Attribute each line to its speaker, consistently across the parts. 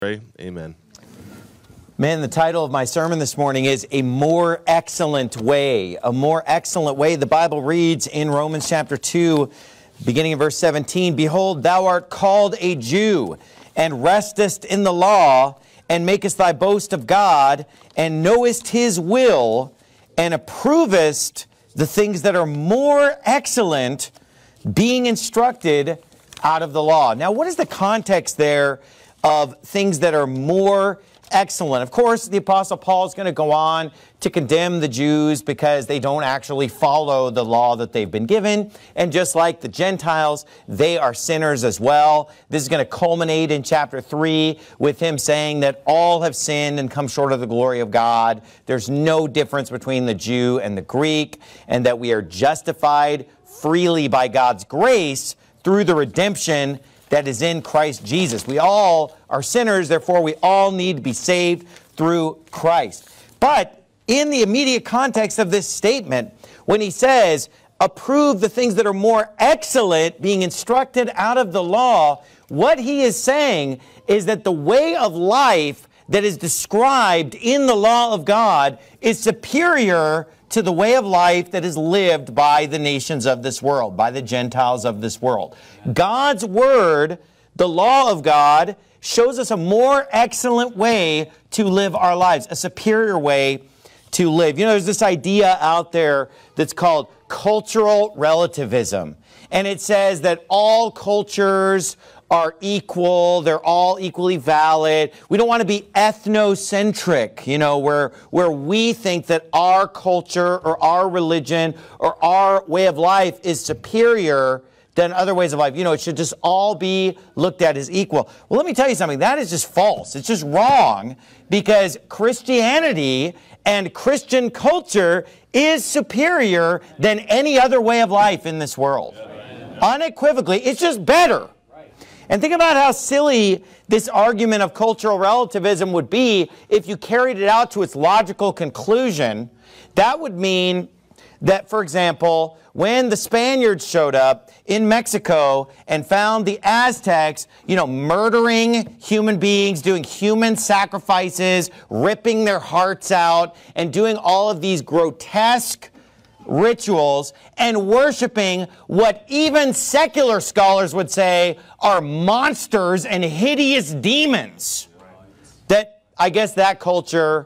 Speaker 1: Pray. Amen.
Speaker 2: Man, the title of my sermon this morning is A More Excellent Way. A more excellent way. The Bible reads in Romans chapter 2, beginning in verse 17, Behold, thou art called a Jew, and restest in the law, and makest thy boast of God, and knowest his will, and approvest the things that are more excellent, being instructed out of the law. Now, what is the context there of things that are more excellent? Of course, the Apostle Paul is going to go on to condemn the Jews because they don't actually follow the law that they've been given. And just like the Gentiles, they are sinners as well. This is going to culminate in chapter 3 with him saying that all have sinned and come short of the glory of God. There's no difference between the Jew and the Greek, and that we are justified freely by God's grace through the redemption that is in Christ Jesus. We all are sinners, therefore we all need to be saved through Christ. But in the immediate context of this statement, when he says, approve the things that are more excellent, being instructed out of the law, what he is saying is that the way of life that is described in the law of God is superior to the way of life that is lived by the nations of this world, by the Gentiles of this world. God's word, the law of God, shows us a more excellent way to live our lives, a superior way to live. You know, there's this idea out there that's called cultural relativism. And it says that all cultures are equal, they're all equally valid. We don't want to be ethnocentric, you know, where we think that our culture or our religion or our way of life is superior than other ways of life. You know, it should just all be looked at as equal. Well, let me tell you something. That is just false. It's just wrong, because Christianity and Christian culture is superior than any other way of life in this world. Unequivocally, it's just better. And think about how silly this argument of cultural relativism would be if you carried it out to its logical conclusion. That would mean that, for example, when the Spaniards showed up in Mexico and found the Aztecs, you know, murdering human beings, doing human sacrifices, ripping their hearts out, and doing all of these grotesque rituals and worshiping what even secular scholars would say are monsters and hideous demons. That, I guess that culture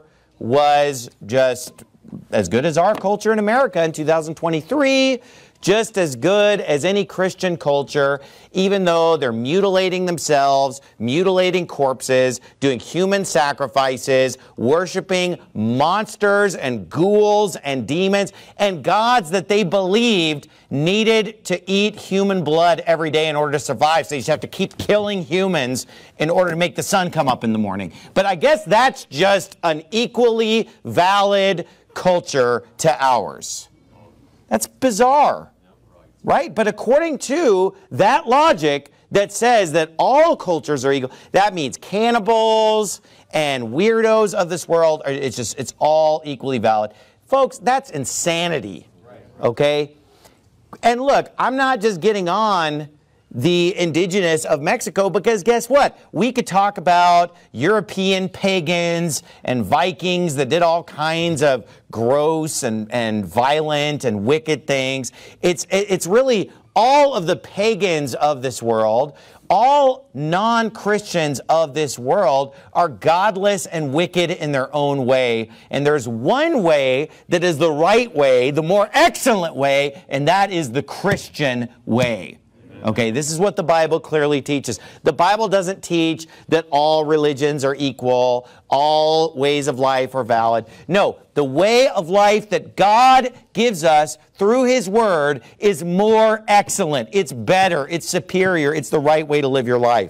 Speaker 2: was just as good as our culture in America in 2023, just as good as any Christian culture, even though they're mutilating themselves, mutilating corpses, doing human sacrifices, worshiping monsters and ghouls and demons and gods that they believed needed to eat human blood every day in order to survive. So you just have to keep killing humans in order to make the sun come up in the morning. But I guess that's just an equally valid culture to ours. That's bizarre, right? But according to that logic that says that all cultures are equal, that means cannibals and weirdos of this world, it's all equally valid. Folks, that's insanity, okay? And look, I'm not just getting on the indigenous of Mexico, because guess what? We could talk about European pagans and Vikings that did all kinds of gross and violent and wicked things. It's really all of the pagans of this world, all non-Christians of this world are godless and wicked in their own way. And there's one way that is the right way, the more excellent way, and that is the Christian way. Okay, this is what the Bible clearly teaches. The Bible doesn't teach that all religions are equal, all ways of life are valid. No, the way of life that God gives us through His Word is more excellent. It's better. It's superior. It's the right way to live your life.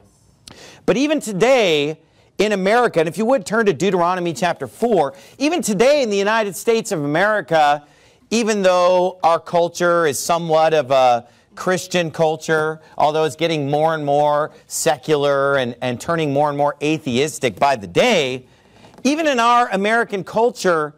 Speaker 2: But even today in America, and if you would turn to Deuteronomy chapter 4, even today in the United States of America, even though our culture is somewhat of a Christian culture, although it's getting more and more secular and turning more and more atheistic by the day, even in our American culture,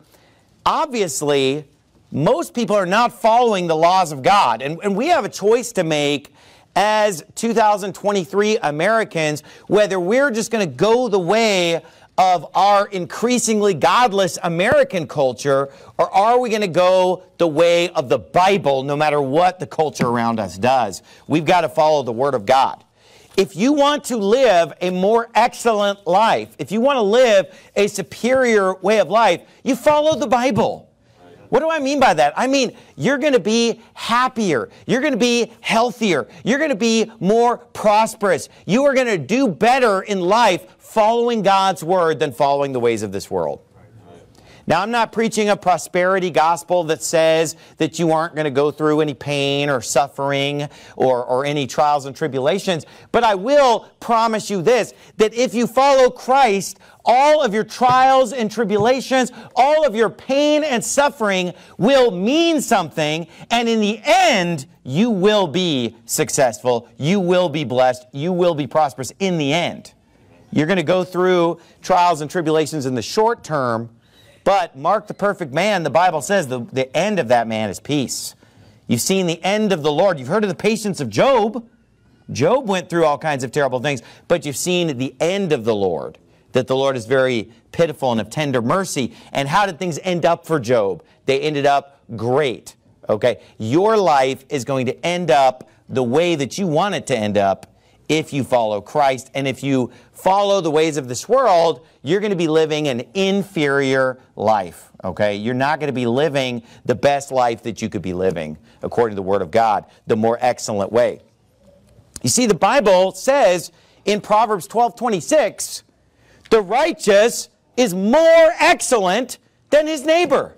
Speaker 2: obviously, most people are not following the laws of God. And we have a choice to make as 2023 Americans, whether we're just going to go the way of our increasingly godless American culture, or are we going to go the way of the Bible no matter what the culture around us does? We've got to follow the Word of God. If you want to live a more excellent life, if you want to live a superior way of life, you follow the Bible. What do I mean by that? I mean, you're going to be happier. You're going to be healthier. You're going to be more prosperous. You are going to do better in life following God's Word than following the ways of this world. Now, I'm not preaching a prosperity gospel that says that you aren't going to go through any pain or suffering or any trials and tribulations, but I will promise you this, that if you follow Christ, all of your trials and tribulations, all of your pain and suffering will mean something, and in the end, you will be successful, you will be blessed, you will be prosperous in the end. You're going to go through trials and tribulations in the short term, but Mark the perfect man, the Bible says the end of that man is peace. You've seen the end of the Lord. You've heard of the patience of Job. Job went through all kinds of terrible things, but you've seen the end of the Lord, that the Lord is very pitiful and of tender mercy. And how did things end up for Job? They ended up great. Okay? Your life is going to end up the way that you want it to end up if you follow Christ. And if you follow the ways of this world, you're going to be living an inferior life, okay? You're not going to be living the best life that you could be living, according to the Word of God, the more excellent way. You see, the Bible says in Proverbs 12:26, the righteous is more excellent than his neighbor.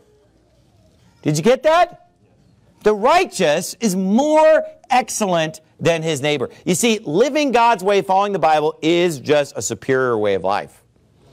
Speaker 2: Did you get that? The righteous is more excellent than his neighbor. You see, living God's way, following the Bible, is just a superior way of life.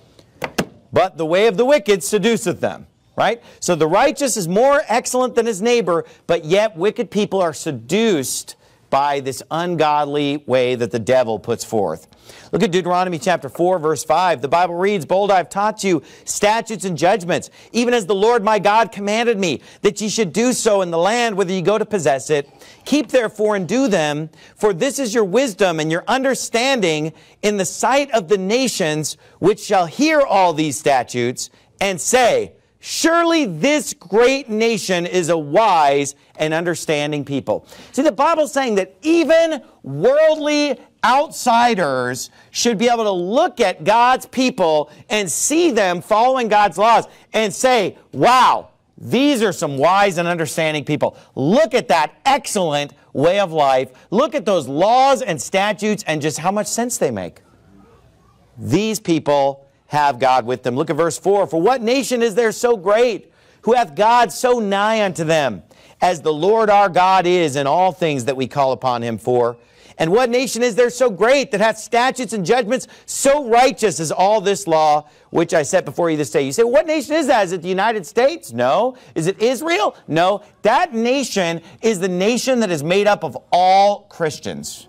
Speaker 2: But the way of the wicked seduceth them, right? So the righteous is more excellent than his neighbor, but yet wicked people are seduced by this ungodly way that the devil puts forth. Look at Deuteronomy chapter 4, verse 5. The Bible reads, Behold, I have taught you statutes and judgments, even as the Lord my God commanded me, that ye should do so in the land whither ye go to possess it. Keep therefore and do them, for this is your wisdom and your understanding in the sight of the nations, which shall hear all these statutes, and say, Surely this great nation is a wise and understanding people. See, the Bible's saying that even worldly outsiders should be able to look at God's people and see them following God's laws and say, wow, these are some wise and understanding people. Look at that excellent way of life. Look at those laws and statutes and just how much sense they make. These people have God with them. Look at verse 4. For what nation is there so great, who hath God so nigh unto them, as the Lord our God is in all things that we call upon him for? And what nation is there so great, that hath statutes and judgments so righteous as all this law which I set before you this day? You say, what nation is that? Is it the United States? No. Is it Israel? No. That nation is the nation that is made up of all Christians.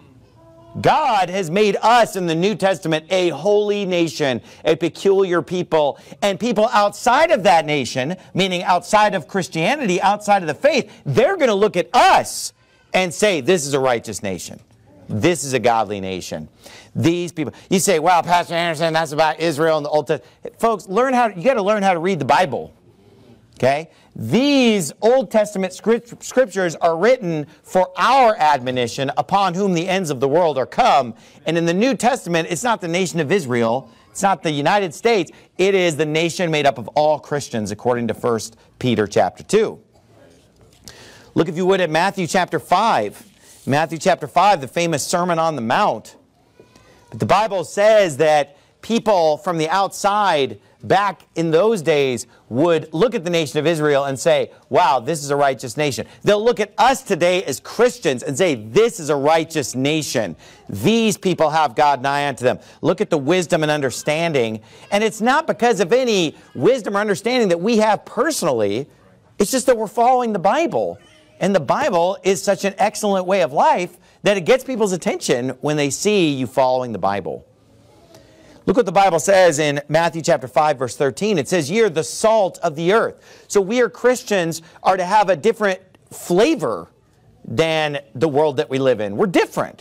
Speaker 2: God has made us in the New Testament a holy nation, a peculiar people, and people outside of that nation, meaning outside of Christianity, outside of the faith, they're going to look at us and say, this is a righteous nation. This is a godly nation. These people, you say, wow, Pastor Anderson, that's about Israel and the Old Testament. Folks, you got to learn how to read the Bible. Okay? These Old Testament scriptures are written for our admonition, upon whom the ends of the world are come. And in the New Testament, it's not the nation of Israel. It's not the United States. It is the nation made up of all Christians, according to 1 Peter chapter 2. Look, if you would, at Matthew chapter 5. Matthew chapter 5, the famous Sermon on the Mount. But the Bible says that people from the outside back in those days would look at the nation of Israel and say, wow, this is a righteous nation. They'll look at us today as Christians and say, this is a righteous nation. These people have God nigh unto them. Look at the wisdom and understanding. And it's not because of any wisdom or understanding that we have personally. It's just that we're following the Bible. And the Bible is such an excellent way of life that it gets people's attention when they see you following the Bible. Look what the Bible says in Matthew chapter 5, verse 13. It says, ye are the salt of the earth. So we are Christians are to have a different flavor than the world that we live in. We're different.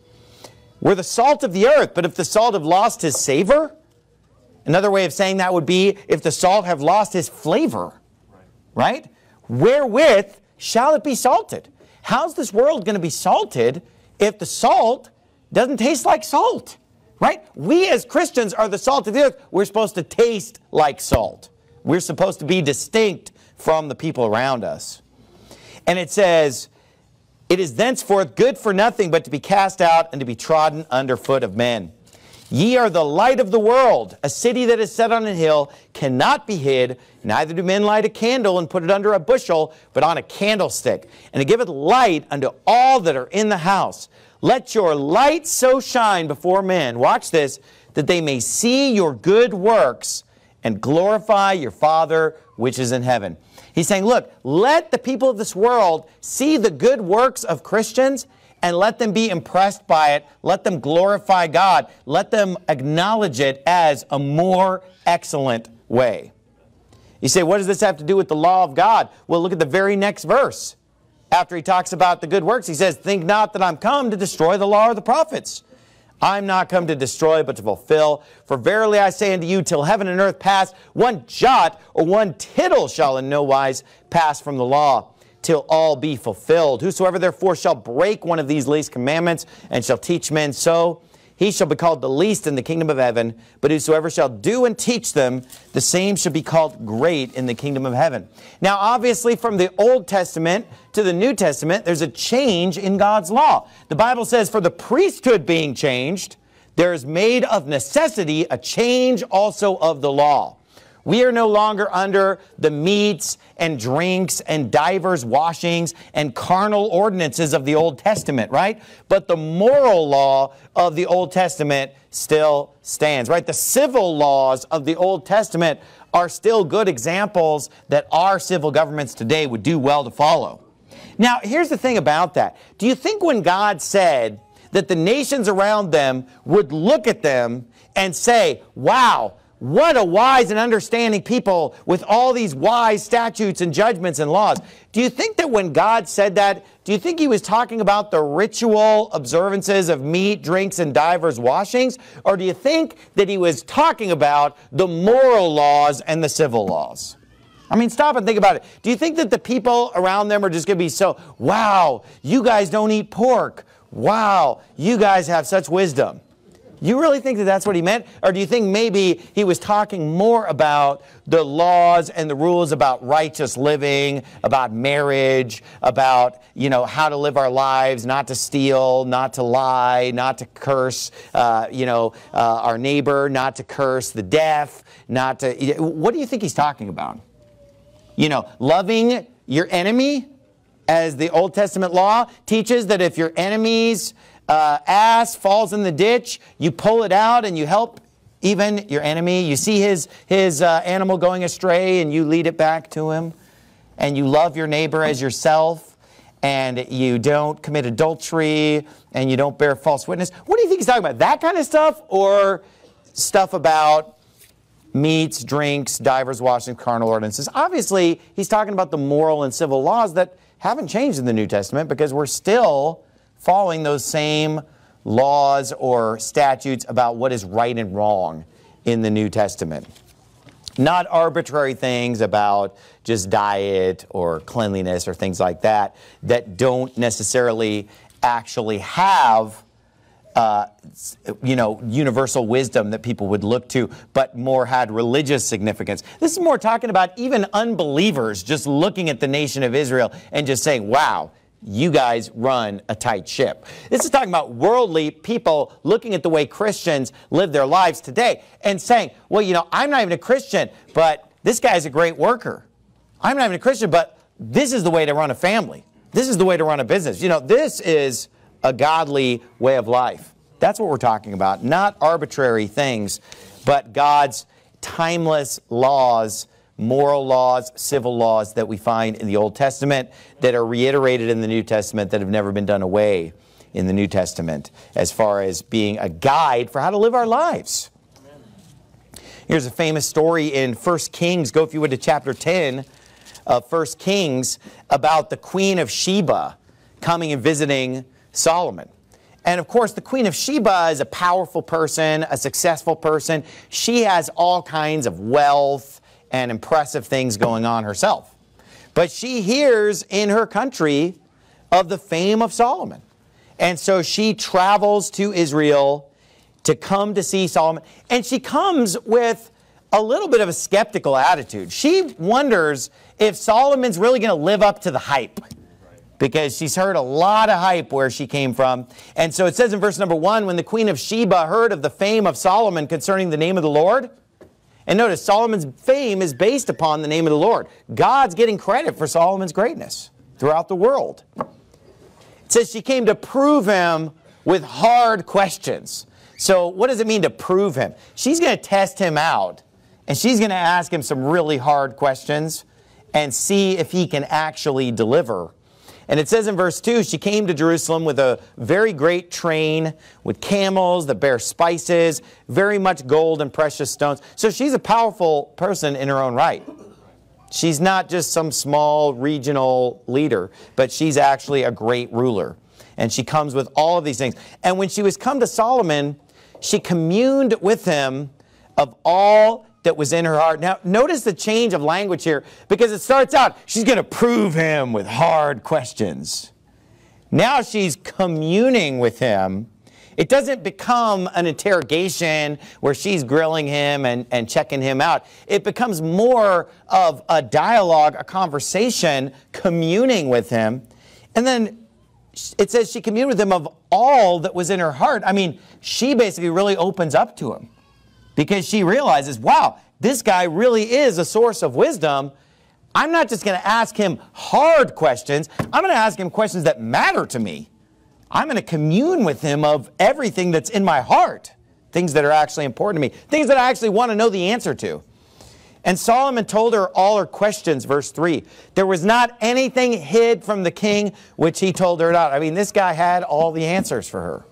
Speaker 2: We're the salt of the earth, but if the salt have lost his savor, another way of saying that would be if the salt have lost his flavor, right? Wherewith shall it be salted? How's this world going to be salted if the salt doesn't taste like salt, right? We as Christians are the salt of the earth. We're supposed to taste like salt. We're supposed to be distinct from the people around us. And it says, it is thenceforth good for nothing but to be cast out and to be trodden under foot of men. Ye are the light of the world. A city that is set on a hill cannot be hid. Neither do men light a candle and put it under a bushel, but on a candlestick, and to give it light unto all that are in the house. Let your light so shine before men, watch this, that they may see your good works and glorify your Father which is in heaven. He's saying, look, let the people of this world see the good works of Christians and let them be impressed by it. Let them glorify God. Let them acknowledge it as a more excellent way. You say, what does this have to do with the law of God? Well, look at the very next verse. After he talks about the good works, he says, think not that I'm come to destroy the law or the prophets. I'm not come to destroy, but to fulfill. For verily I say unto you, till heaven and earth pass, one jot or one tittle shall in no wise pass from the law, till all be fulfilled. Whosoever therefore shall break one of these least commandments, and shall teach men so, he shall be called the least in the kingdom of heaven. But whosoever shall do and teach them, the same shall be called great in the kingdom of heaven. Now, obviously, from the Old Testament to the New Testament, there's a change in God's law. The Bible says, for the priesthood being changed, there is made of necessity a change also of the law. We are no longer under the meats and drinks and divers washings and carnal ordinances of the Old Testament, right? But the moral law of the Old Testament still stands, right? The civil laws of the Old Testament are still good examples that our civil governments today would do well to follow. Now, here's the thing about that. Do you think when God said that the nations around them would look at them and say, wow, what a wise and understanding people with all these wise statutes and judgments and laws. Do you think that when God said that, do you think he was talking about the ritual observances of meat, drinks, and divers washings? Or do you think that he was talking about the moral laws and the civil laws? I mean, stop and think about it. Do you think that the people around them are just going to be so, wow, you guys don't eat pork. Wow, you guys have such wisdom. You really think that that's what he meant? Or do you think maybe he was talking more about the laws and the rules about righteous living, about marriage, about, how to live our lives, not to steal, not to lie, not to curse, our neighbor, not to curse the deaf, not to... What do you think he's talking about? Loving your enemy, as the Old Testament law teaches that if your enemy's ass falls in the ditch, you pull it out and you help even your enemy. You see his animal going astray and you lead it back to him. And you love your neighbor as yourself. And you don't commit adultery. And you don't bear false witness. What do you think he's talking about? That kind of stuff? Or stuff about meats, drinks, divers, washings, carnal ordinances? Obviously, he's talking about the moral and civil laws that haven't changed in the New Testament because we're still following those same laws or statutes about what is right and wrong in the New Testament. Not arbitrary things about just diet or cleanliness or things like that that don't necessarily actually have universal wisdom that people would look to, but more had religious significance. This is more talking about even unbelievers just looking at the nation of Israel and just saying, wow, you guys run a tight ship. This is talking about worldly people looking at the way Christians live their lives today and saying, well, I'm not even a Christian, but this guy's a great worker. I'm not even a Christian, but this is the way to run a family. This is the way to run a business. This is a godly way of life. That's what we're talking about. Not arbitrary things, but God's timeless laws, moral laws, civil laws that we find in the Old Testament that are reiterated in the New Testament that have never been done away in the New Testament as far as being a guide for how to live our lives. Amen. Here's a famous story in 1 Kings. Go, if you would, to chapter 10 of 1 Kings about the Queen of Sheba. coming and visiting Solomon. And of course, the Queen of Sheba is a powerful person, a successful person. She has all kinds of wealth and impressive things going on herself. But she hears in her country of the fame of Solomon. And so she travels to Israel to come to see Solomon. And she comes with a little bit of a skeptical attitude. She wonders if Solomon's really going to live up to the hype, because she's heard a lot of hype where she came from. And so it says in verse number 1, when the Queen of Sheba heard of the fame of Solomon concerning the name of the Lord. And notice, Solomon's fame is based upon the name of the Lord. God's getting credit for Solomon's greatness throughout the world. It says she came to prove him with hard questions. So what does it mean to prove him? She's going to test him out, and she's going to ask him some really hard questions and see if he can actually deliver. And it says in verse 2, she came to Jerusalem with a very great train, with camels that bear spices, very much gold and precious stones. So she's a powerful person in her own right. She's not just some small regional leader, but she's actually a great ruler. And she comes with all of these things. And when she was come to Solomon, she communed with him of all that was in her heart. Now, notice the change of language here, because it starts out, she's going to prove him with hard questions. Now she's communing with him. It doesn't become an interrogation where she's grilling him and checking him out. It becomes more of a dialogue, a conversation, communing with him. And then it says she communed with him of all that was in her heart. I mean, she basically really opens up to him, because she realizes, wow, this guy really is a source of wisdom. I'm not just going to ask him hard questions. I'm going to ask him questions that matter to me. I'm going to commune with him of everything that's in my heart, things that are actually important to me, things that I actually want to know the answer to. And Solomon told her all her questions, verse 3. There was not anything hid from the king which he told her not. I mean, this guy had all the answers for her.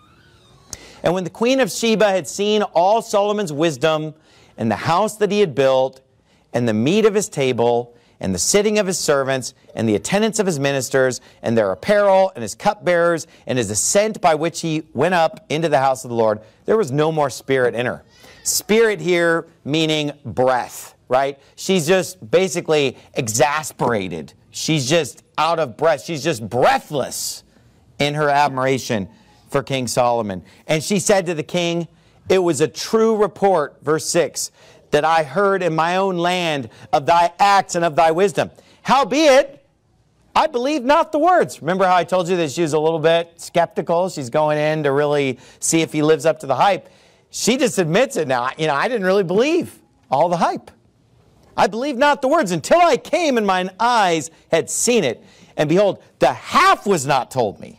Speaker 2: And when the Queen of Sheba had seen all Solomon's wisdom and the house that he had built and the meat of his table and the sitting of his servants and the attendance of his ministers and their apparel and his cupbearers and his ascent by which he went up into the house of the Lord, there was no more spirit in her. Spirit here meaning breath, right? She's just basically exasperated. She's just out of breath. She's just breathless in her admiration for King Solomon. And she said to the king, it was a true report, verse 6, that I heard in my own land of thy acts and of thy wisdom. Howbeit, I believe not the words. Remember how I told you that she was a little bit skeptical? She's going in to really see if he lives up to the hype. She just admits it now. I didn't really believe all the hype. I believe not the words until I came and mine eyes had seen it. And behold, the half was not told me.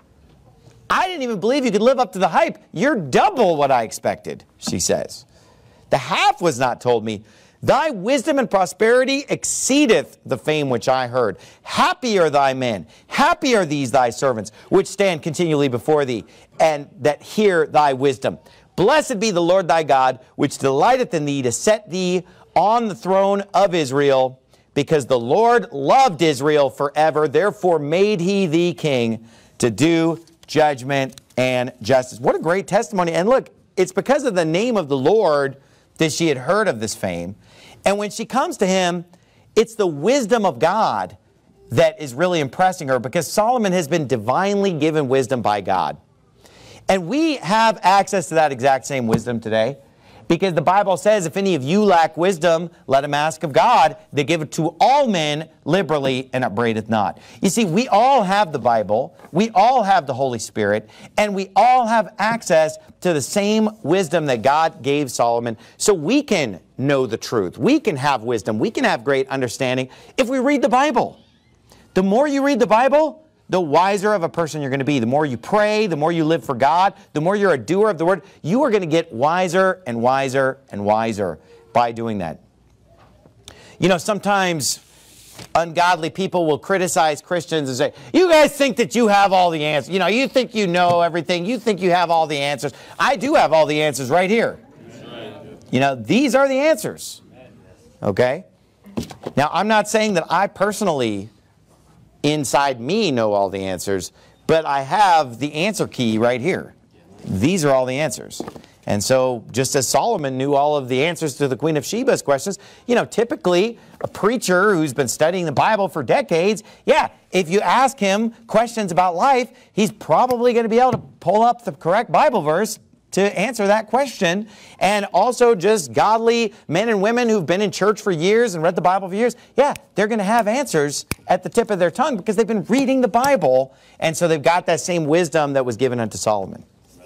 Speaker 2: I didn't even believe you could live up to the hype. You're double what I expected, she says. The half was not told me. Thy wisdom and prosperity exceedeth the fame which I heard. Happy are thy men, happy are these thy servants, which stand continually before thee, and that hear thy wisdom. Blessed be the Lord thy God, which delighteth in thee to set thee on the throne of Israel, because the Lord loved Israel forever. Therefore made he thee king to do judgment and justice. What a great testimony. And look, it's because of the name of the Lord that she had heard of this fame. And when she comes to him, it's the wisdom of God that is really impressing her, because Solomon has been divinely given wisdom by God. And we have access to that exact same wisdom today, because the Bible says, if any of you lack wisdom, let him ask of God, that giveth to all men liberally and upbraideth not. You see, we all have the Bible, we all have the Holy Spirit, and we all have access to the same wisdom that God gave Solomon, so we can know the truth. We can have wisdom. We can have great understanding if we read the Bible. The more you read the Bible, the wiser of a person you're going to be. The more you pray, the more you live for God, the more you're a doer of the word, you are going to get wiser and wiser and wiser by doing that. You know, sometimes ungodly people will criticize Christians and say, you guys think that you have all the answers. You know, you think you know everything. You think you have all the answers. I do have all the answers right here. You know, these are the answers. Okay? Now, I'm not saying that I personally inside me know all the answers, but I have the answer key right here. These are all the answers. And so just as Solomon knew all of the answers to the Queen of Sheba's questions, you know, typically a preacher who's been studying the Bible for decades, yeah, if you ask him questions about life, he's probably going to be able to pull up the correct Bible verse to answer that question. And also just godly men and women who've been in church for years and read the Bible for years, yeah, they're going to have answers at the tip of their tongue because they've been reading the Bible. And so they've got that same wisdom that was given unto Solomon.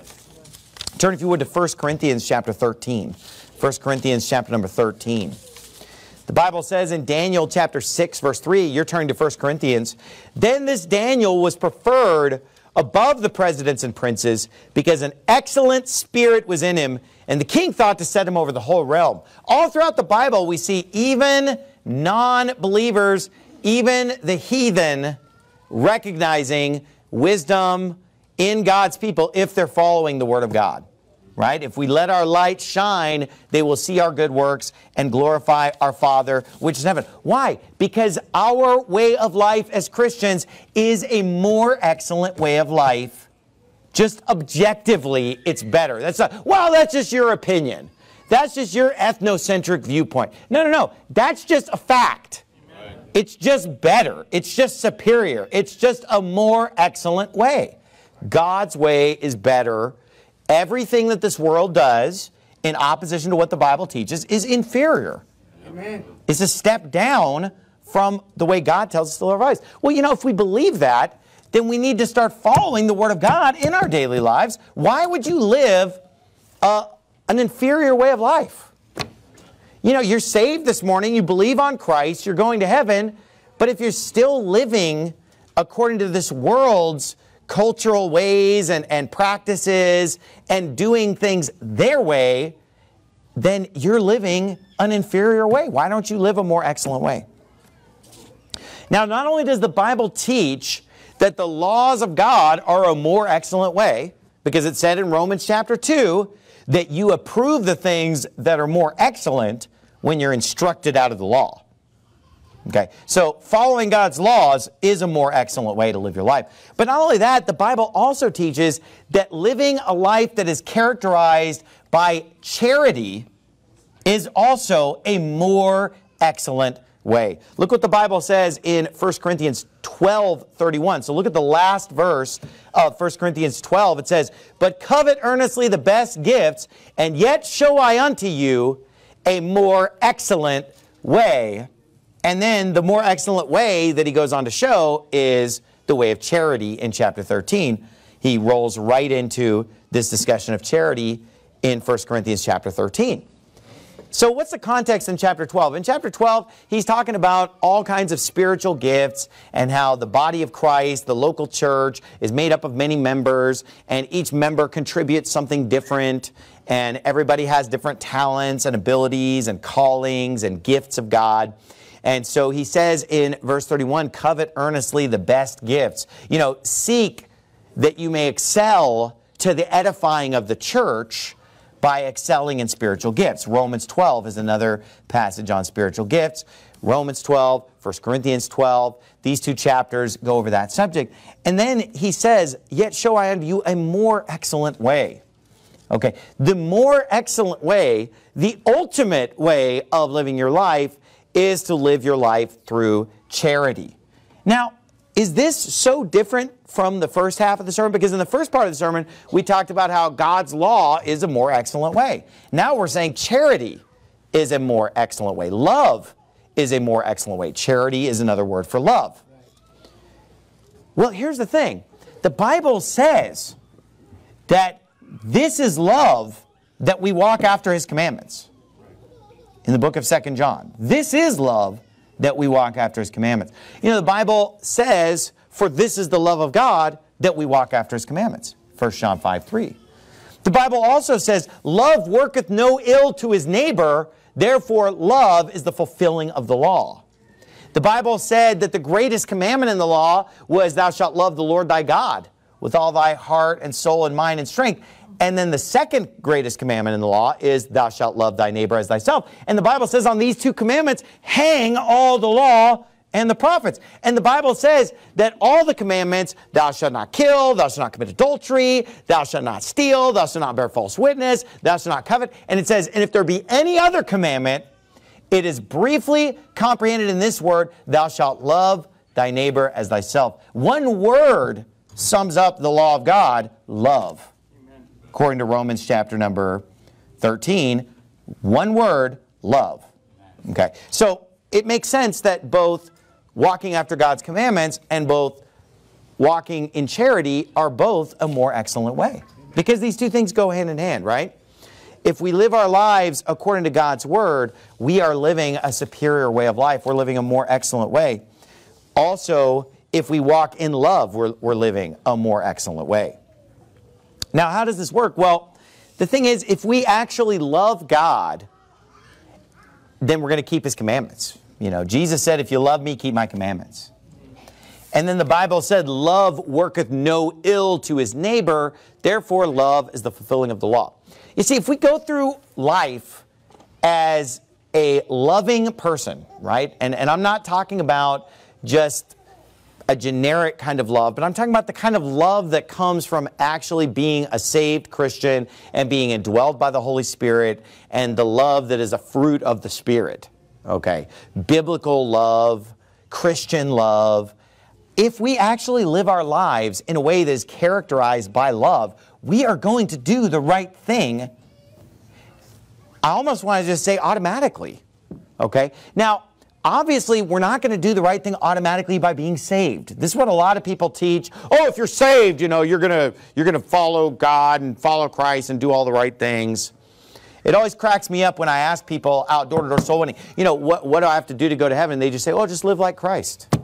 Speaker 2: Turn, if you would, to 1 Corinthians chapter 13. 1 Corinthians chapter number 13. The Bible says in Daniel chapter 6, verse 3, you're turning to 1 Corinthians, then this Daniel was preferred above the presidents and princes because an excellent spirit was in him, and the king thought to set him over the whole realm. All throughout the Bible, we see even non-believers, even the heathen, recognizing wisdom in God's people if they're following the Word of God, right? If we let our light shine, they will see our good works and glorify our Father which is in heaven. Why? Because our way of life as Christians is a more excellent way of life. Just objectively, it's better. That's not, well, that's just your opinion. That's just your ethnocentric viewpoint. No, no, no. That's just a fact. It's just better. It's just superior. It's just a more excellent way. God's way is better. Everything that this world does in opposition to what the Bible teaches is inferior. Amen. It's a step down from the way God tells us to live our lives. Well, you know, if we believe that, then we need to start following the Word of God in our daily lives. Why would you live an inferior way of life? You know, you're saved this morning, you believe on Christ, you're going to heaven, but if you're still living according to this world's cultural ways and practices and doing things their way, then you're living an inferior way. Why don't you live a more excellent way? Now, not only does the Bible teach that the laws of God are a more excellent way, because it said in Romans chapter 2 that you approve the things that are more excellent when you're instructed out of the law. Okay, so following God's laws is a more excellent way to live your life. But not only that, the Bible also teaches that living a life that is characterized by charity is also a more excellent way. Look what the Bible says in 1 Corinthians 12:31. So look at the last verse of 1 Corinthians 12. It says, but covet earnestly the best gifts, and yet show I unto you a more excellent way. And then the more excellent way that he goes on to show is the way of charity in chapter 13. He rolls right into this discussion of charity in 1 Corinthians chapter 13. So what's the context in chapter 12? In chapter 12, he's talking about all kinds of spiritual gifts and how the body of Christ, the local church, is made up of many members, and each member contributes something different, and everybody has different talents and abilities and callings and gifts of God. And so he says in verse 31, covet earnestly the best gifts. You know, seek that you may excel to the edifying of the church by excelling in spiritual gifts. Romans 12 is another passage on spiritual gifts. Romans 12, 1 Corinthians 12, these two chapters go over that subject. And then he says, yet show I unto you a more excellent way. Okay, the more excellent way, the ultimate way of living your life is to live your life through charity. Now, is this so different from the first half of the sermon? Because in the first part of the sermon, we talked about how God's law is a more excellent way. Now we're saying charity is a more excellent way. Love is a more excellent way. Charity is another word for love. Well, here's the thing. The Bible says that this is love, that we walk after His commandments. In the book of 2 John. This is love, that we walk after His commandments. You know, the Bible says, for this is the love of God, that we walk after His commandments. 1 John 5:3. The Bible also says, love worketh no ill to his neighbor, therefore love is the fulfilling of the law. The Bible said that the greatest commandment in the law was, thou shalt love the Lord thy God with all thy heart and soul and mind and strength. And then the second greatest commandment in the law is, thou shalt love thy neighbor as thyself. And the Bible says on these two commandments hang all the law and the prophets. And the Bible says that all the commandments, thou shalt not kill, thou shalt not commit adultery, thou shalt not steal, thou shalt not bear false witness, thou shalt not covet. And it says, and if there be any other commandment, it is briefly comprehended in this word, thou shalt love thy neighbor as thyself. One word sums up the law of God, love. Amen. According to Romans chapter number 13, one word, love. Okay, so it makes sense that both walking after God's commandments and both walking in charity are both a more excellent way. Because these two things go hand in hand, right? If we live our lives according to God's word, we are living a superior way of life. We're living a more excellent way. Also, if we walk in love, we're living a more excellent way. Now, how does this work? Well, the thing is, if we actually love God, then we're going to keep His commandments. You know, Jesus said, if you love me, keep my commandments. And then the Bible said, love worketh no ill to his neighbor, therefore love is the fulfilling of the law. You see, if we go through life as a loving person, right? And I'm not talking about just a generic kind of love, but I'm talking about the kind of love that comes from actually being a saved Christian and being indwelled by the Holy Spirit, and the love that is a fruit of the Spirit. Okay, biblical love, Christian love. If we actually live our lives in a way that is characterized by love, we are going to do the right thing. I almost want to just say automatically. Okay, now, obviously, we're not going to do the right thing automatically by being saved. This is what a lot of people teach. Oh, if you're saved, you know, you're going to follow God and follow Christ and do all the right things. It always cracks me up when I ask people out door-to-door soul winning, you know, what do I have to do to go to heaven? They just say, oh, just live like Christ.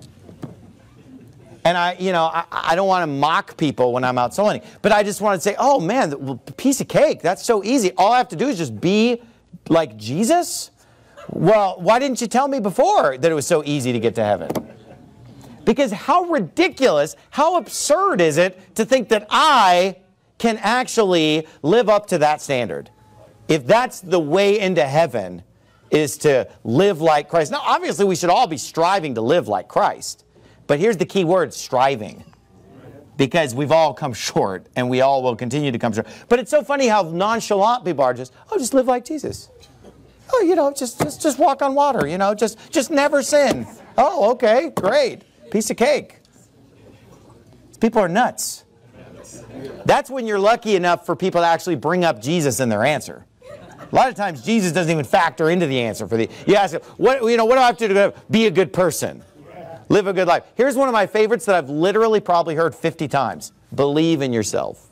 Speaker 2: And I don't want to mock people when I'm out soul winning, but I just want to say, oh man, piece of cake. That's so easy. All I have to do is just be like Jesus. Well, why didn't you tell me before that it was so easy to get to heaven? Because how ridiculous, how absurd is it to think that I can actually live up to that standard? If that's the way into heaven, is to live like Christ. Now, obviously, we should all be striving to live like Christ. But here's the key word, striving. Because we've all come short, and we all will continue to come short. But it's so funny how nonchalant people are just, oh, just live like Jesus. Oh, you know, just walk on water, you know, just never sin. Oh, okay, great. Piece of cake. People are nuts. That's when you're lucky enough for people to actually bring up Jesus in their answer. A lot of times Jesus doesn't even factor into the answer for the. You ask him, what do I have to do to be a good person? Live a good life. Here's one of my favorites that I've literally probably heard 50 times. Believe in yourself.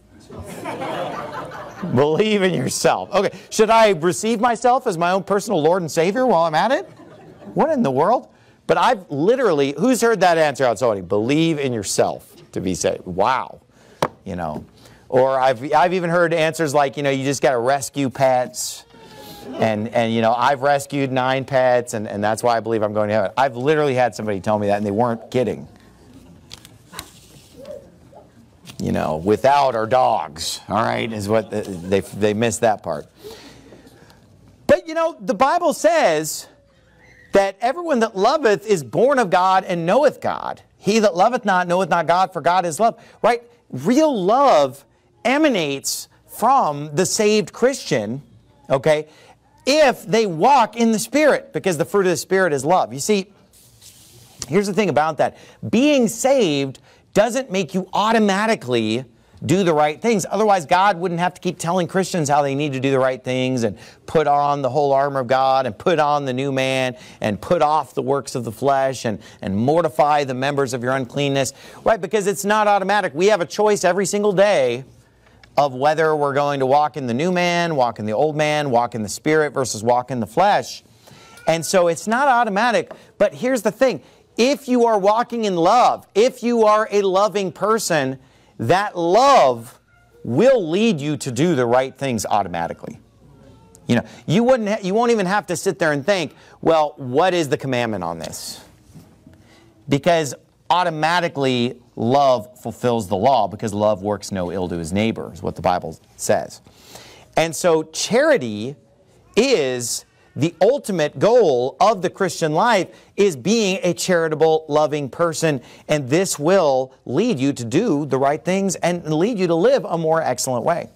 Speaker 2: Believe in yourself. Okay, should I receive myself as my own personal Lord and Savior while I'm at it? What in the world? But I've literally, who's heard that answer out so many? Believe in yourself to be saved. Wow. You know. Or I've even heard answers like, you know, you just got to rescue pets. And you know, I've rescued 9 pets, and that's why I believe I'm going to heaven. I've literally had somebody tell me that, and they weren't kidding. You know, without our dogs, all right, is what they missed that part. But, you know, the Bible says that everyone that loveth is born of God and knoweth God. He that loveth not knoweth not God, for God is love. Right? Real love emanates from the saved Christian, okay, if they walk in the Spirit, because the fruit of the Spirit is love. You see, here's the thing about that. Being saved doesn't make you automatically do the right things. Otherwise, God wouldn't have to keep telling Christians how they need to do the right things and put on the whole armor of God and put on the new man and put off the works of the flesh and mortify the members of your uncleanness. Right? Because it's not automatic. We have a choice every single day of whether we're going to walk in the new man, walk in the old man, walk in the Spirit versus walk in the flesh. And so it's not automatic. But here's the thing. If you are walking in love, if you are a loving person, that love will lead you to do the right things automatically. You know, you won't even have to sit there and think, well, what is the commandment on this? Because automatically love fulfills the law, because love works no ill to his neighbor, is what the Bible says. And so charity is the ultimate goal of the Christian life is being a charitable, loving person. And this will lead you to do the right things and lead you to live a more excellent way.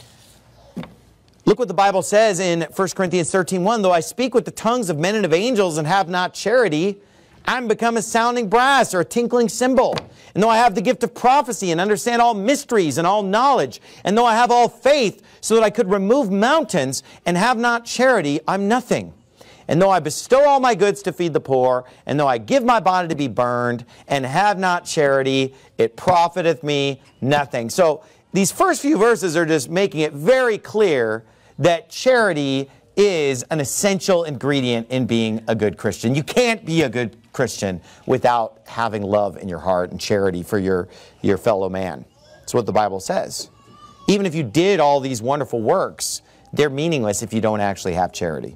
Speaker 2: Look what the Bible says in 1 Corinthians 13:1. Though I speak with the tongues of men and of angels and have not charity, I'm become a sounding brass or a tinkling cymbal. And though I have the gift of prophecy and understand all mysteries and all knowledge, and though I have all faith so that I could remove mountains and have not charity, I'm nothing. And though I bestow all my goods to feed the poor, and though I give my body to be burned and have not charity, it profiteth me nothing. So these first few verses are just making it very clear that charity is an essential ingredient in being a good Christian. You can't be a good Christian without having love in your heart and charity for your fellow man. That's what the Bible says. Even if you did all these wonderful works, they're meaningless if you don't actually have charity.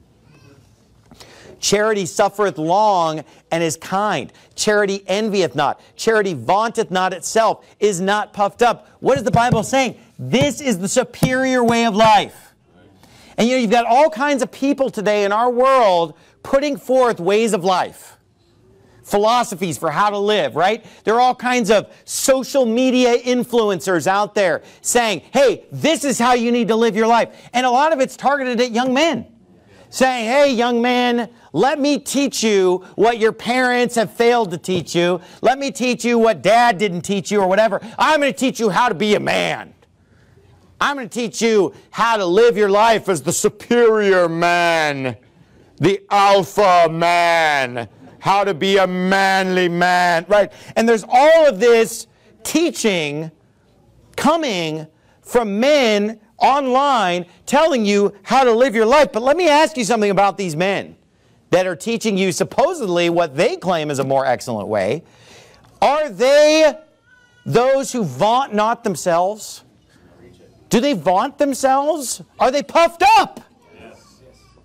Speaker 2: Charity suffereth long and is kind. Charity envieth not. Charity vaunteth not itself, is not puffed up. What is the Bible saying? This is the superior way of life. And you've got all kinds of people today in our world putting forth ways of life. Philosophies for how to live, right? There are all kinds of social media influencers out there saying, hey, this is how you need to live your life. And a lot of it's targeted at young men. Saying, hey, young man, let me teach you what your parents have failed to teach you. Let me teach you what dad didn't teach you or whatever. I'm going to teach you how to be a man. I'm going to teach you how to live your life as the superior man, the alpha man, how to be a manly man, right? And there's all of this teaching coming from men online telling you how to live your life. But let me ask you something about these men that are teaching you supposedly what they claim is a more excellent way. Are they those who vaunt not themselves? Do they vaunt themselves? Are they puffed up? Yes.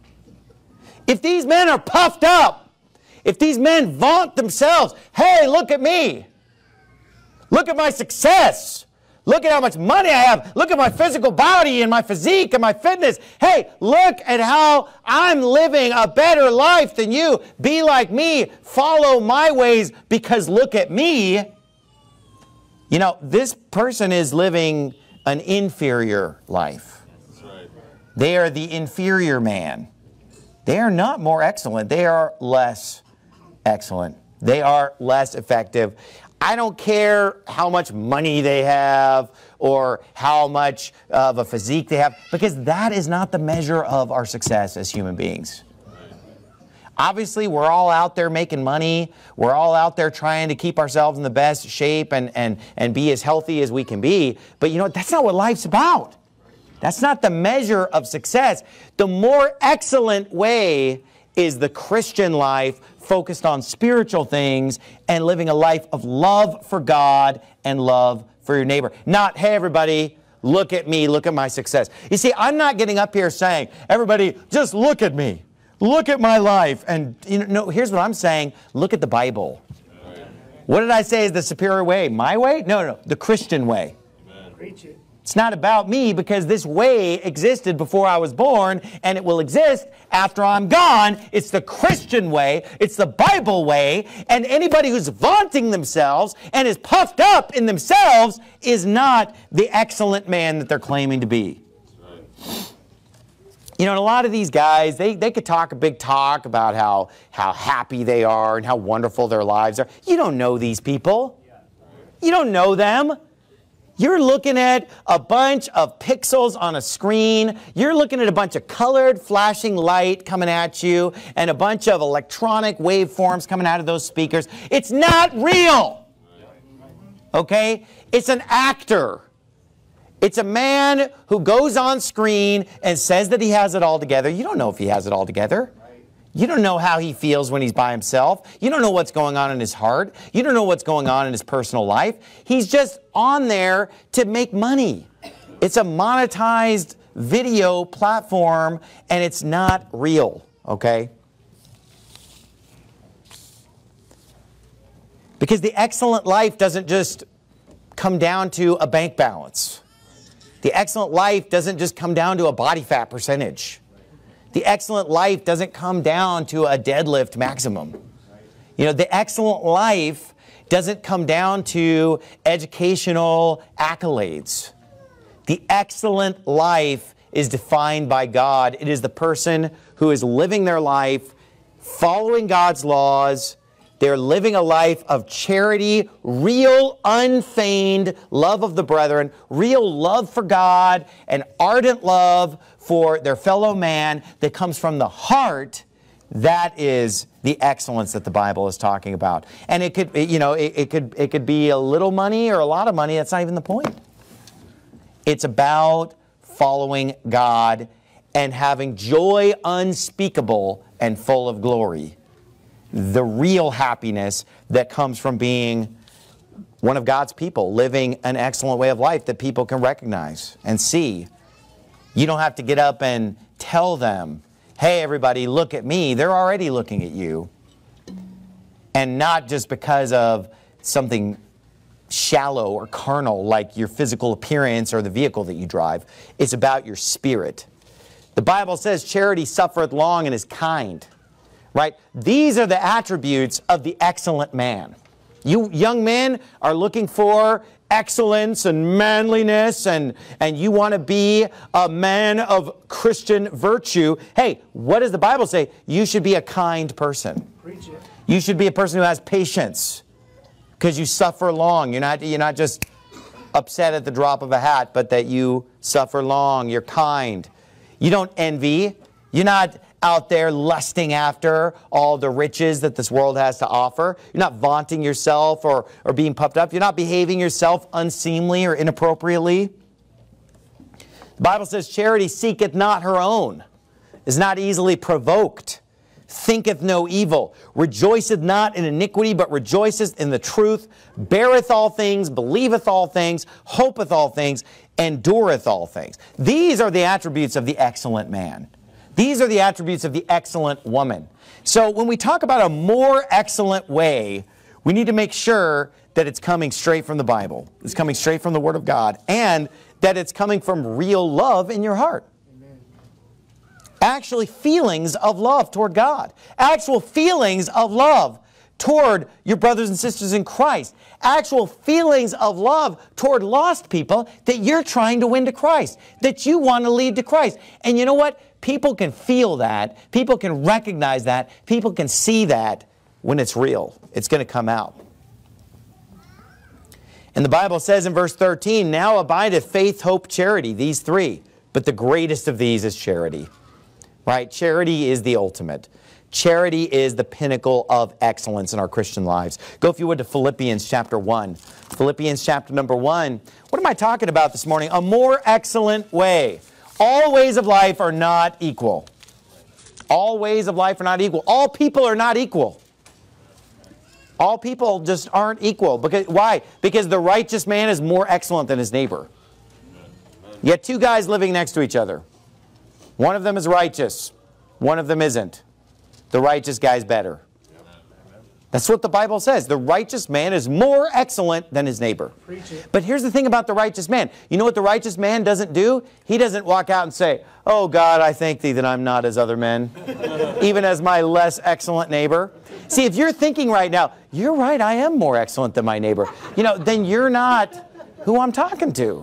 Speaker 2: If these men are puffed up, if these men vaunt themselves, hey, look at me. Look at my success. Look at how much money I have. Look at my physical body and my physique and my fitness. Hey, look at how I'm living a better life than you. Be like me. Follow my ways because look at me. You know, this person is living an inferior life. That's right. They are the inferior man. They are not more excellent. They are less excellent. They are less effective. I don't care how much money they have or how much of a physique they have, because that is not the measure of our success as human beings. Obviously, we're all out there making money. We're all out there trying to keep ourselves in the best shape and be as healthy as we can be. But you know, that's not what life's about. That's not the measure of success. The more excellent way is the Christian life, focused on spiritual things and living a life of love for God and love for your neighbor. Not, hey, everybody, look at me, look at my success. You see, I'm not getting up here saying, everybody, just look at me. Look at my life. And you know, no, here's what I'm saying. Look at the Bible. Amen. What did I say is the superior way? My way? No, the Christian way. Preach it. It's not about me, because this way existed before I was born and it will exist after I'm gone. It's the Christian way. It's the Bible way. And anybody who's vaunting themselves and is puffed up in themselves is not the excellent man that they're claiming to be. Right. You know, and a lot of these guys, they could talk a big talk about how happy they are and how wonderful their lives are. You don't know these people. You don't know them. You're looking at a bunch of pixels on a screen. You're looking at a bunch of colored flashing light coming at you and a bunch of electronic waveforms coming out of those speakers. It's not real. Okay? It's an actor. It's a man who goes on screen and says that he has it all together. You don't know if he has it all together. You don't know how he feels when he's by himself. You don't know what's going on in his heart. You don't know what's going on in his personal life. He's just on there to make money. It's a monetized video platform, and it's not real, okay? Because the excellent life doesn't just come down to a bank balance. The excellent life doesn't just come down to a body fat percentage. The excellent life doesn't come down to a deadlift maximum. You know, the excellent life doesn't come down to educational accolades. The excellent life is defined by God. It is the person who is living their life, following God's laws. They're living a life of charity, real, unfeigned love of the brethren, real love for God, and ardent love for their fellow man that comes from the heart. That is the excellence that the Bible is talking about. And it could, you know, it could be a little money or a lot of money. That's not even the point. It's about following God and having joy unspeakable and full of glory. The real happiness that comes from being one of God's people, living an excellent way of life that people can recognize and see. You don't have to get up and tell them, hey, everybody, look at me. They're already looking at you. And not just because of something shallow or carnal like your physical appearance or the vehicle that you drive. It's about your spirit. The Bible says charity suffereth long and is kind. Right? These are the attributes of the excellent man. You young men are looking for excellence and manliness, and you want to be a man of Christian virtue. Hey, what does the Bible say? You should be a kind person. Preach it. You should be a person who has patience because you suffer long. You're not just upset at the drop of a hat, but that you suffer long. You're kind. You don't envy. You're not out there lusting after all the riches that this world has to offer. You're not vaunting yourself or being puffed up. You're not behaving yourself unseemly or inappropriately. The Bible says charity seeketh not her own, is not easily provoked, thinketh no evil, rejoiceth not in iniquity, but rejoiceth in the truth, beareth all things, believeth all things, hopeth all things, endureth all things. These are the attributes of the excellent man. These are the attributes of the excellent woman. So when we talk about a more excellent way, we need to make sure that it's coming straight from the Bible. It's coming straight from the Word of God. And that it's coming from real love in your heart. Amen. Actually feelings of love toward God. Actual feelings of love toward your brothers and sisters in Christ. Actual feelings of love toward lost people that you're trying to win to Christ. That you want to lead to Christ. And you know what? People can feel that. People can recognize that. People can see that when it's real. It's going to come out. And the Bible says in verse 13, now abideth faith, hope, charity, these three. But the greatest of these is charity. Right? Charity is the ultimate. Charity is the pinnacle of excellence in our Christian lives. Go, if you would, to Philippians chapter 1. Philippians chapter number 1. What am I talking about this morning? A more excellent way. All ways of life are not equal. All ways of life are not equal. All people are not equal. All people just aren't equal. Why? Because the righteous man is more excellent than his neighbor. You have two guys living next to each other. One of them is righteous. One of them isn't. The righteous guy's better. That's what the Bible says. The righteous man is more excellent than his neighbor. But here's the thing about the righteous man. You know what the righteous man doesn't do? He doesn't walk out and say, oh God, I thank thee that I'm not as other men, even as my less excellent neighbor. See, if you're thinking right now, you're right, I am more excellent than my neighbor, you know, then you're not who I'm talking to.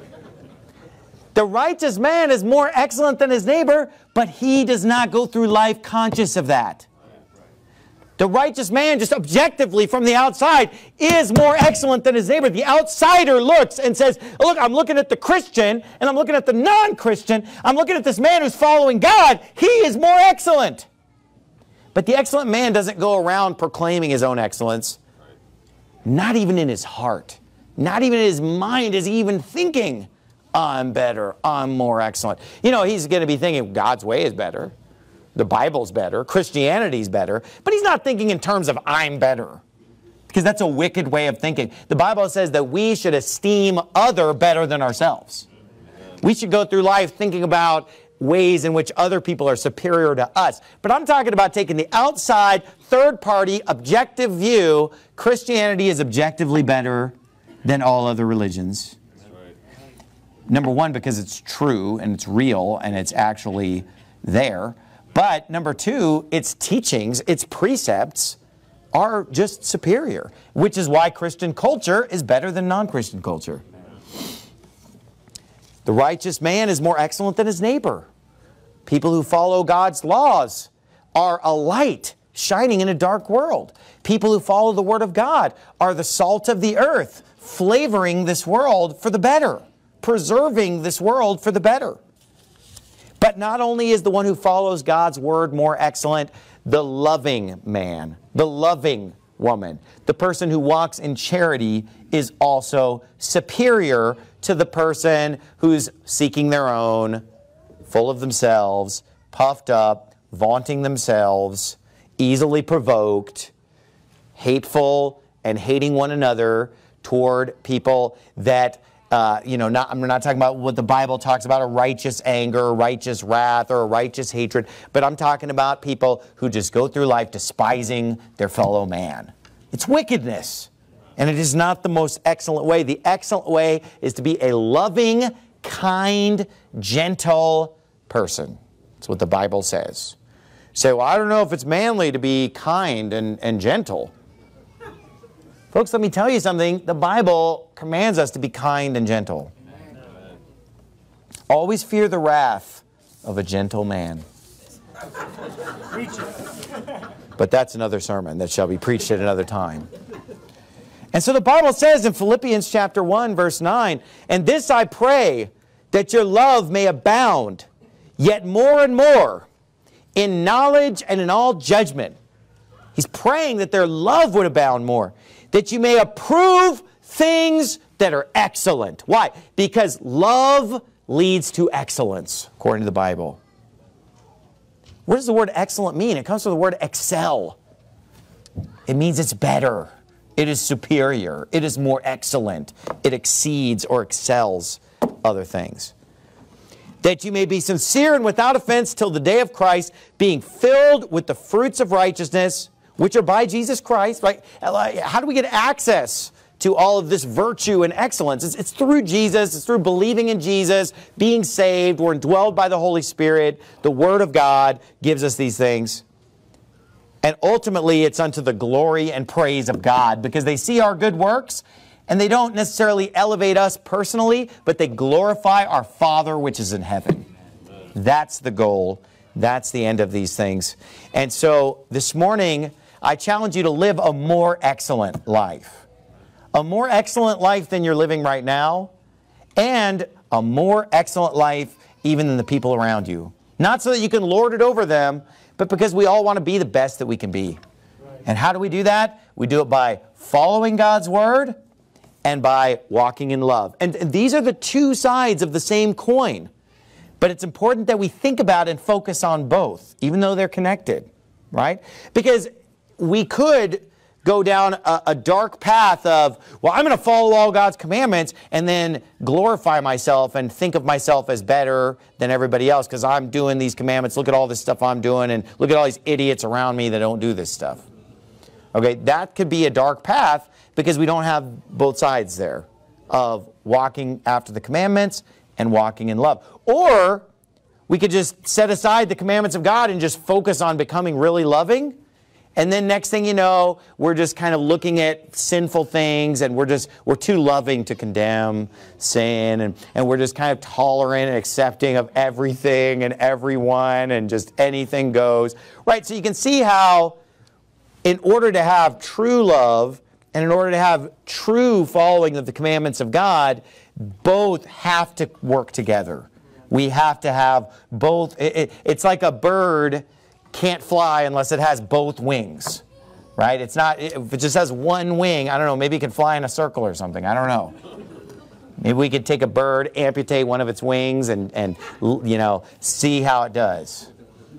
Speaker 2: The righteous man is more excellent than his neighbor, but he does not go through life conscious of that. The righteous man, just objectively from the outside, is more excellent than his neighbor. The outsider looks and says, look, I'm looking at the Christian, and I'm looking at the non-Christian. I'm looking at this man who's following God. He is more excellent. But the excellent man doesn't go around proclaiming his own excellence. Not even in his heart. Not even in his mind is he even thinking, I'm better, I'm more excellent. You know, he's going to be thinking God's way is better. The Bible's better. Christianity's better. But he's not thinking in terms of I'm better. Because that's a wicked way of thinking. The Bible says that we should esteem other better than ourselves. We should go through life thinking about ways in which other people are superior to us. But I'm talking about taking the outside, third-party, objective view. Christianity is objectively better than all other religions. Number one, because it's true and it's real and it's actually there. But number two, its teachings, its precepts are just superior, which is why Christian culture is better than non-Christian culture. The righteous man is more excellent than his neighbor. People who follow God's laws are a light shining in a dark world. People who follow the Word of God are the salt of the earth, flavoring this world for the better, preserving this world for the better. But not only is the one who follows God's Word more excellent, the loving man, the loving woman, the person who walks in charity is also superior to the person who's seeking their own, full of themselves, puffed up, vaunting themselves, easily provoked, hateful, and hating one another toward people that, I'm not talking about what the Bible talks about, a righteous anger, a righteous wrath, or a righteous hatred, but I'm talking about people who just go through life despising their fellow man. It's wickedness, and it is not the most excellent way. The excellent way is to be a loving, kind, gentle person. That's what the Bible says. You say, well, I don't know if it's manly to be kind and gentle. Folks, let me tell you something. The Bible commands us to be kind and gentle. Amen. Always fear the wrath of a gentle man. But that's another sermon that shall be preached at another time. And so the Bible says in Philippians chapter 1, verse 9, and this I pray, that your love may abound, yet more and more, in knowledge and in all judgment. He's praying that their love would abound more, that you may approve things that are excellent. Why? Because love leads to excellence, according to the Bible. What does the word excellent mean? It comes from the word excel. It means it's better. It is superior. It is more excellent. It exceeds or excels other things. That you may be sincere and without offense till the day of Christ, being filled with the fruits of righteousness, which are by Jesus Christ. Right? How do we get access to all of this virtue and excellence? It's through Jesus. It's through believing in Jesus, being saved. We're indwelled by the Holy Spirit. The Word of God gives us these things. And ultimately, it's unto the glory and praise of God, because they see our good works, and they don't necessarily elevate us personally, but they glorify our Father which is in heaven. That's the goal. That's the end of these things. And so this morning, I challenge you to live a more excellent life. A more excellent life than you're living right now, and a more excellent life even than the people around you. Not so that you can lord it over them, but because we all want to be the best that we can be. And how do we do that? We do it by following God's Word and by walking in love. And these are the two sides of the same coin. But it's important that we think about and focus on both, even though they're connected, right? Because we could go down a dark path of, well, I'm going to follow all God's commandments and then glorify myself and think of myself as better than everybody else because I'm doing these commandments. Look at all this stuff I'm doing, and look at all these idiots around me that don't do this stuff. Okay, that could be a dark path because we don't have both sides there of walking after the commandments and walking in love. Or we could just set aside the commandments of God and just focus on becoming really loving. And then next thing you know, we're just kind of looking at sinful things, and we're too loving to condemn sin, and we're just kind of tolerant and accepting of everything and everyone, and just anything goes. Right, so you can see how in order to have true love and in order to have true following of the commandments of God, both have to work together. We have to have both. It's like a bird can't fly unless it has both wings, right? It's not, if it just has one wing, I don't know, maybe it can fly in a circle or something. I don't know. Maybe we could take a bird, amputate one of its wings, and see how it does.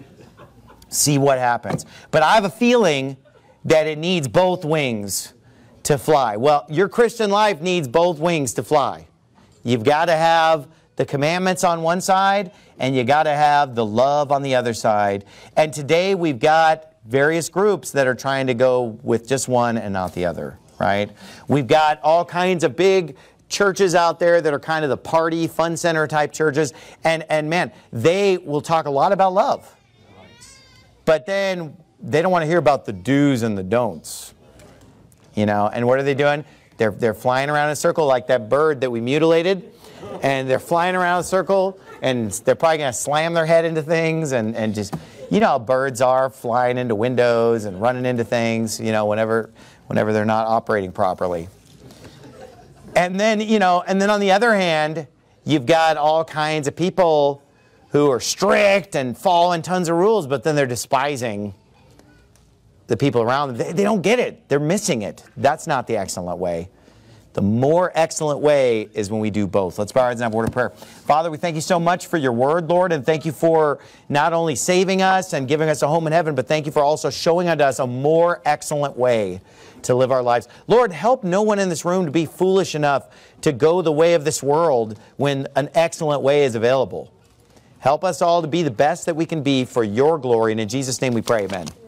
Speaker 2: See what happens. But I have a feeling that it needs both wings to fly. Well, your Christian life needs both wings to fly. You've got to have the commandments on one side, and you got to have the love on the other side. And today we've got various groups that are trying to go with just one and not the other, right? We've got all kinds of big churches out there that are kind of the party, fun center type churches. And man, they will talk a lot about love. But then they don't want to hear about the do's and the don'ts. You know, and what are they doing? They're flying around in a circle like that bird that we mutilated. And they're flying around in a circle, and they're probably going to slam their head into things and just, you know how birds are, flying into windows and running into things, you know, whenever they're not operating properly. And then, you know, and then on the other hand, you've got all kinds of people who are strict and following tons of rules, but then they're despising the people around them. They don't get it. They're missing it. That's not the excellent way. The more excellent way is when we do both. Let's bow our heads and have a word of prayer. Father, we thank you so much for your word, Lord, and thank you for not only saving us and giving us a home in heaven, but thank you for also showing unto us a more excellent way to live our lives. Lord, help no one in this room to be foolish enough to go the way of this world when an excellent way is available. Help us all to be the best that we can be for your glory, and in Jesus' name we pray, amen.